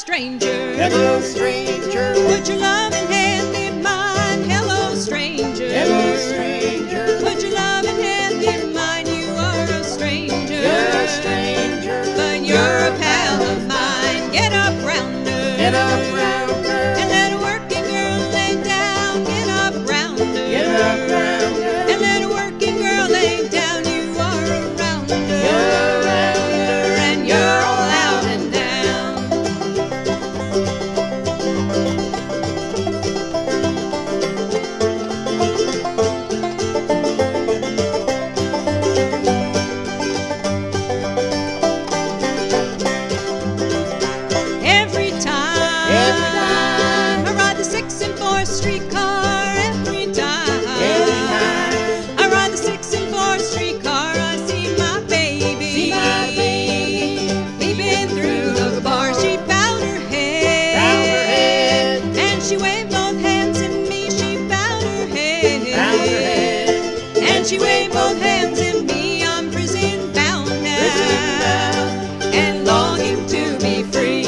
stranger. Hello, stranger. Put your loving hand in mine. Hello, stranger. Hello, stranger. Put your loving hand in mine. You are a stranger. You're a stranger. But you're a pal of mine. Get up round her. Get up round her. And let a working girl lay down. Get up round her. Get up round her. And let a working girl lay down. You are a rounder. You're a rounder. And you're all out and down. Every time I ride the 6 and 4 streetcar, every time I ride the 6 and 4 streetcar, I see my baby, peeping through the bar. She bowed her head, and she waved both hands at me. She bowed her head, and she waved both hands at me. I'm prison bound now, and longing to be free.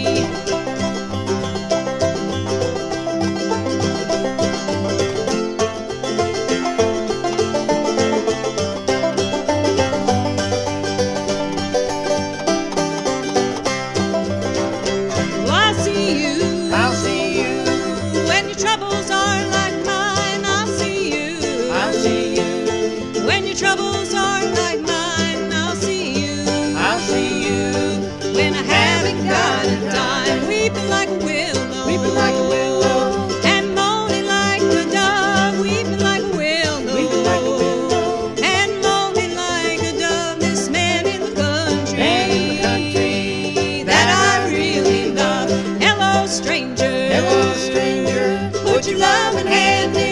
I'll see you. When your troubles are like mine, I'll see you. I'll see you. When your troubles are like mine, I'll see you. I'll see you. When I haven't got a dime, weeping like a willow, Weeping like a willow. and moaning like a dove, weeping like a willow, Weeping like a willow. and moaning like a dove. This man in the country, that I really love. Hello, stranger. Hello, stranger. Put your loving hand